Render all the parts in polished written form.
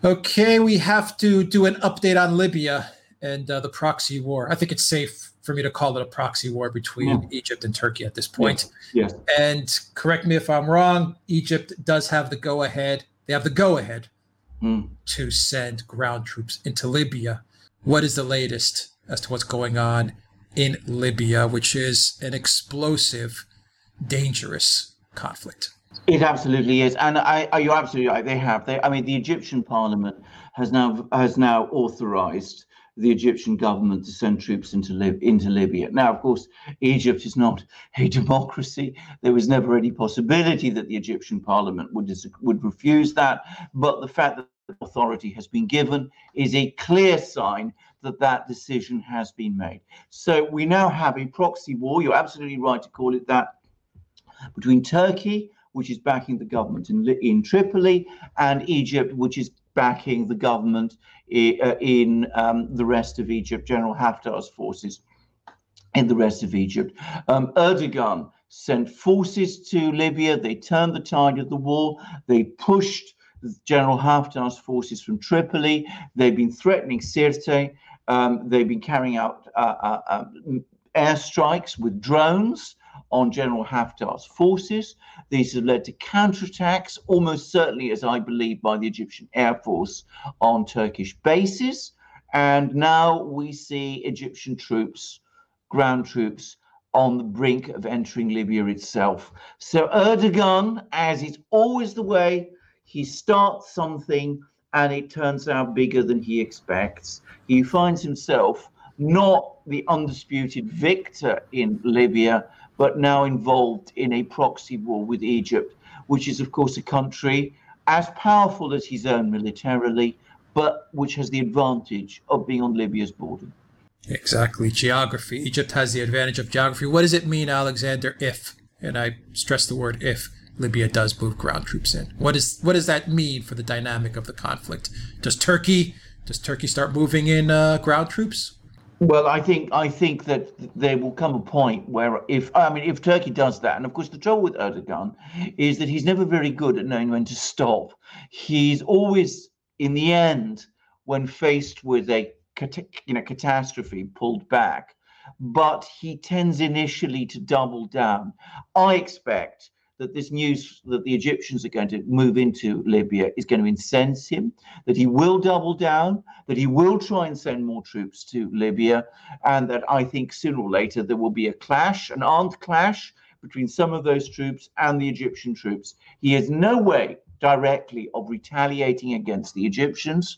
Okay, we have to do an update on Libya and the proxy war. I think it's safe for me to call it a proxy war between Yeah. Egypt and Turkey at this point. Yes. Yes. And correct me if I'm wrong, Egypt does have the go ahead. They have the go ahead to send ground troops into Libya. What is the latest as to what's going on in Libya, which is an explosive, dangerous conflict? It absolutely is, and you're absolutely right. I mean, the Egyptian Parliament has now authorised the Egyptian government to send troops into Libya. Now, of course, Egypt is not a democracy. There was never any possibility that the Egyptian Parliament would refuse that. But the fact that the authority has been given is a clear sign that that decision has been made. So we now have a proxy war. You're absolutely right to call it that, between Turkey, which is backing the government in Tripoli, and Egypt, which is backing the government in the rest of Egypt, General Haftar's forces in the rest of Egypt. Erdogan sent forces to Libya. They turned the tide of the war. They pushed General Haftar's forces from Tripoli. They've been threatening Sirte. They've been carrying out airstrikes with drones on General Haftar's forces. These have led to counterattacks, almost certainly, as I believe, by the Egyptian Air Force on Turkish bases. And now we see Egyptian troops, ground troops, on the brink of entering Libya itself. So Erdogan, as is always the way, he starts something and it turns out bigger than he expects. He finds himself not the undisputed victor in Libya, but now involved in a proxy war with Egypt, which is, of course, a country as powerful as his own militarily, but which has the advantage of being on Libya's border. Exactly. Geography. Egypt has the advantage of geography. What does it mean, Alexander, if, and I stress the word if, Libya does move ground troops in? What does that mean for the dynamic of the conflict? Does Turkey start moving in ground troops? Well, I think that there will come a point where if Turkey does that, and of course the trouble with Erdogan is that he's never very good at knowing when to stop. He's always, in the end, when faced with a catastrophe, pulled back, but he tends initially to double down. I expect that this news that the Egyptians are going to move into Libya is going to incense him, that he will double down, that he will try and send more troops to Libya, and that I think sooner or later there will be a clash, an armed clash between some of those troops and the Egyptian troops. He has no way directly of retaliating against the Egyptians.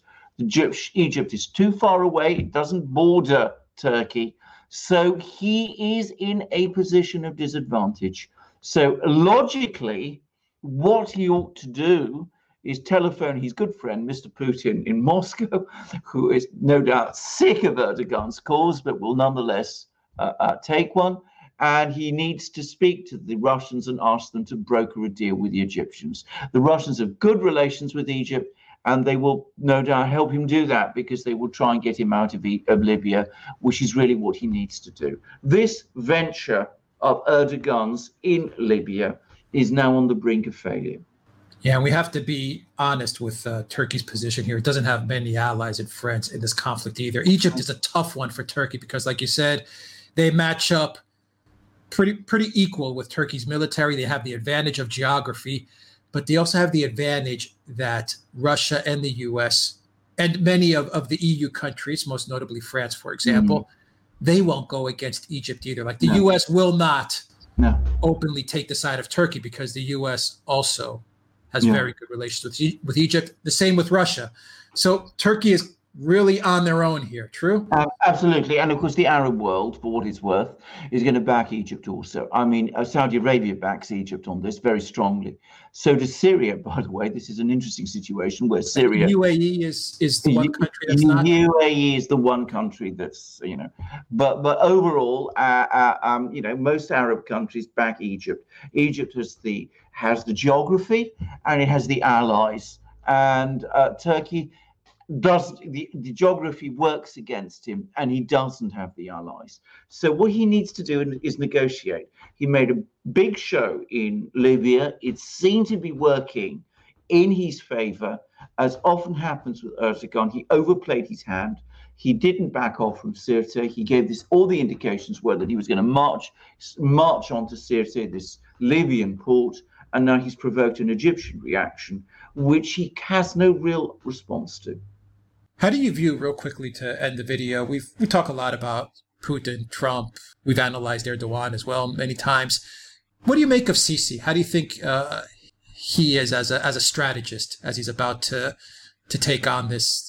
Egypt is too far away. It doesn't border Turkey. So he is in a position of disadvantage. So logically, what he ought to do is telephone his good friend, Mr. Putin in Moscow, who is no doubt sick of Erdogan's cause, but will nonetheless take one. And he needs to speak to the Russians and ask them to broker a deal with the Egyptians. The Russians have good relations with Egypt, and they will no doubt help him do that because they will try and get him out of Libya, which is really what he needs to do. This venture of Erdogan's in Libya is now on the brink of failure. Yeah, and we have to be honest with Turkey's position here. It doesn't have many allies and friends in this conflict either. Egypt is a tough one for Turkey because, like you said, they match up pretty equal with Turkey's military. They have the advantage of geography, but they also have the advantage that Russia and the U.S. and many of the EU countries, most notably France, for example, they won't go against Egypt either. Like the U.S. will not openly take the side of Turkey because the U.S. also has very good relations with Egypt. The same with Russia. So Turkey is really on their own here. True? Absolutely. And of course, the Arab world, for what it's worth, is going to back Egypt also. I mean, Saudi Arabia backs Egypt on this very strongly. So does Syria, by the way. This is an interesting situation where Syria... UAE is the one country that's not... UAE is the one country that's, But overall, most Arab countries back Egypt. Egypt has the geography and it has the allies. And Turkey... the geography works against him and he doesn't have the allies. So what he needs to do is negotiate. He made a big show in Libya. It seemed to be working in his favor. As often happens with Erdogan, he overplayed his hand. He didn't back off from Sirte. He gave this, all the indications were that he was going to march onto Sirte, this Libyan port, and now he's provoked an Egyptian reaction, which he has no real response to. How do you view, real quickly to end the video, we talk a lot about Putin, Trump, we've analyzed Erdogan as well many times. What do you make of Sisi? How do you think he is as a strategist, as he's about to take on this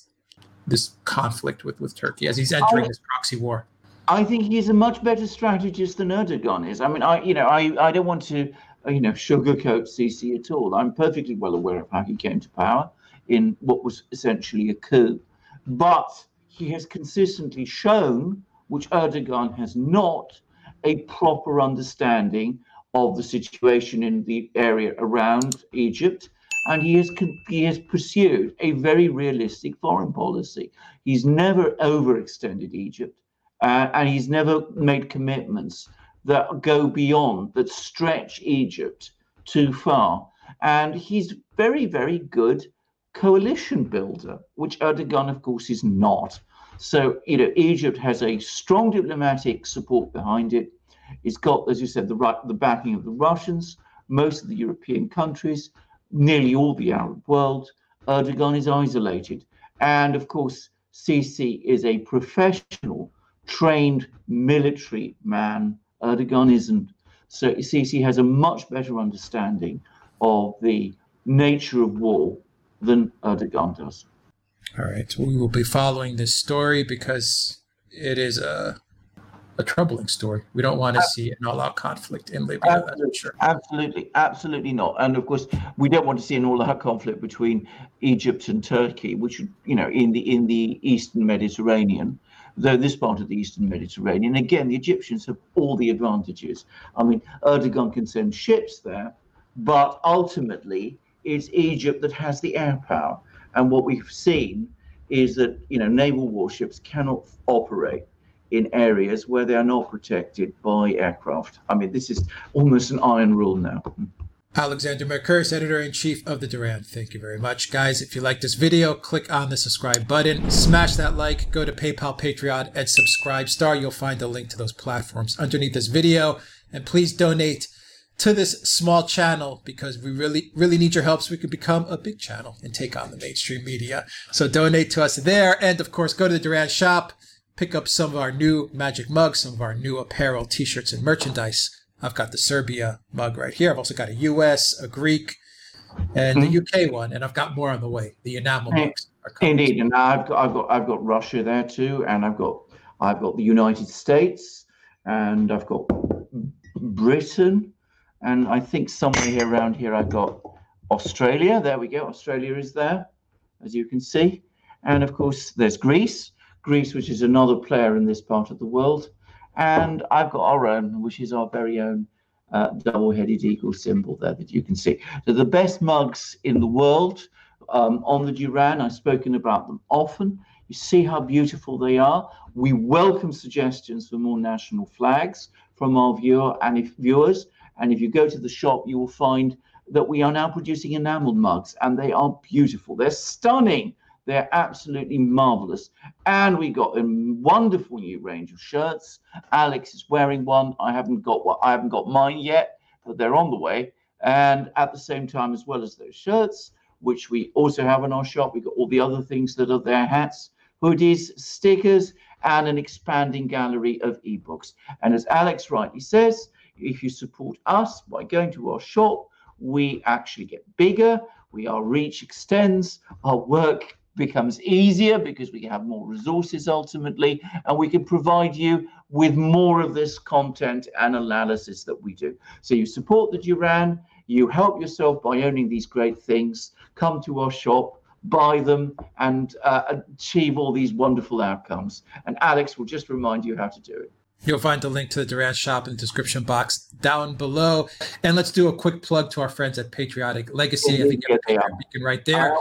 conflict with Turkey, as he's entering this proxy war? I think he's a much better strategist than Erdogan is. I mean, I don't want to sugarcoat Sisi at all. I'm perfectly well aware of how he came to power in what was essentially a coup. But he has consistently shown, which Erdogan has not, a proper understanding of the situation in the area around Egypt. And he has pursued a very realistic foreign policy. He's never overextended Egypt, and he's never made commitments that go beyond, that stretch Egypt too far. And he's very, very good coalition builder, which Erdogan, of course, is not. So, Egypt has a strong diplomatic support behind it. It's got, as you said, the backing of the Russians, most of the European countries, nearly all the Arab world. Erdogan is isolated. And, of course, Sisi is a professional, trained military man. Erdogan isn't. So Sisi has a much better understanding of the nature of war than Erdogan does. All right. We will be following this story because it is a troubling story. We don't want to see an all-out conflict in Libya. That's for sure. Absolutely not. And of course, we don't want to see an all-out conflict between Egypt and Turkey, which, in the Eastern Mediterranean. Though this part of the Eastern Mediterranean, again, the Egyptians have all the advantages. I mean, Erdogan can send ships there, but ultimately it's Egypt that has the air power. And what we've seen is that, naval warships cannot operate in areas where they are not protected by aircraft. I mean, this is almost an iron rule now. Alexander Mercouris, Editor-in-Chief of The Duran. Thank you very much. Guys, if you like this video, click on the subscribe button, smash that like, go to PayPal, Patreon, and Subscribestar. You'll find a link to those platforms underneath this video. And please donate to this small channel because we really, really need your help so we can become a big channel and take on the mainstream media. So donate to us there. And of course, go to the Duran shop, pick up some of our new magic mugs, some of our new apparel, t-shirts, and merchandise. I've got the Serbia mug right here. I've also got a US, a Greek, and the UK one, and I've got more on the way. The enamel mugs are coming. Indeed, and I've got Russia there too, and I've got the United States, and I've got Britain, and I think somewhere around here I've got Australia. There we go. Australia is there, as you can see, and of course there's Greece, which is another player in this part of the world. And I've got our own, which is our very own double-headed eagle symbol there that you can see. They're the best mugs in the world on the Duran. I've spoken about them often. You see how beautiful they are. We welcome suggestions for more national flags from our viewers. And if you go to the shop, you will find that we are now producing enameled mugs, and they are beautiful. They're stunning. They're absolutely marvelous. And we got a wonderful new range of shirts. Alex is wearing one. I haven't got mine yet, but they're on the way. And at the same time, as well as those shirts, which we also have in our shop, we've got all the other things that are there: hats, hoodies, stickers, and an expanding gallery of ebooks. And as Alex rightly says, if you support us by going to our shop, we actually get bigger. Our reach extends. Our work becomes easier because we have more resources ultimately, and we can provide you with more of this content and analysis that we do. So you support the Duran, you help yourself by owning these great things, come to our shop, buy them, and achieve all these wonderful outcomes. And Alex will just remind you how to do it. You'll find the link to the Duran shop in the description box down below. And let's do a quick plug to our friends at Patriotic Legacy. I think you have a beacon right there.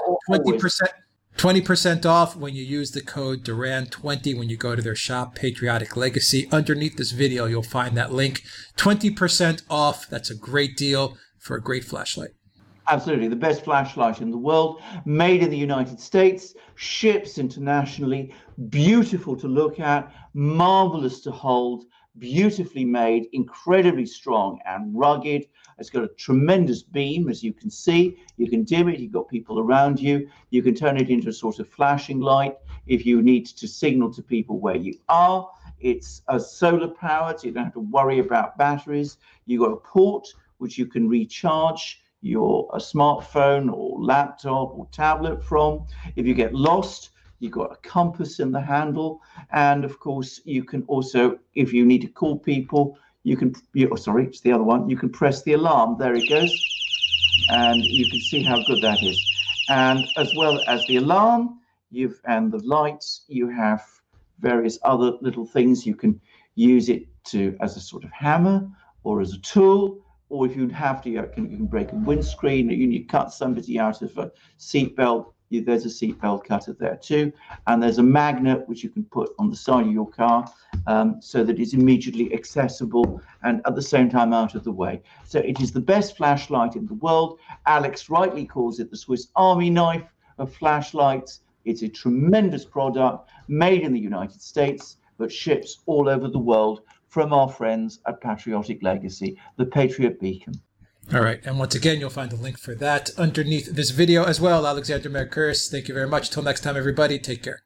20% off when you use the code Duran20 when you go to their shop, Patriotic Legacy. Underneath this video, you'll find that link. 20% off. That's a great deal for a great flashlight. Absolutely, the best flashlight in the world, made in the United States, ships internationally, beautiful to look at, marvelous to hold, beautifully made, incredibly strong and rugged. It's got a tremendous beam, as you can see. You can dim it, you've got people around you. You can turn it into a sort of flashing light if you need to signal to people where you are. It's solar powered, so you don't have to worry about batteries. You've got a port which you can recharge your smartphone or laptop or tablet from. If you get lost, you've got a compass in the handle. And of course, you can also, if you need to call people, you can, sorry, it's the other one. You can press the alarm. There it goes. And you can see how good that is. And as well as the alarm, and the lights, you have various other little things. You can use it as a sort of hammer or as a tool. Or if you have to, you can break a windscreen, you need to cut somebody out of a seatbelt. There's a seatbelt cutter there too. And there's a magnet which you can put on the side of your car so that it's immediately accessible and at the same time out of the way. So it is the best flashlight in the world. Alex rightly calls it the Swiss Army knife of flashlights. It's a tremendous product made in the United States, but ships all over the world from our friends at Patriotic Legacy, the Patriot Beacon. All right. And once again, you'll find the link for that underneath this video as well. Alexander Mercouris, thank you very much. Till next time, everybody, take care.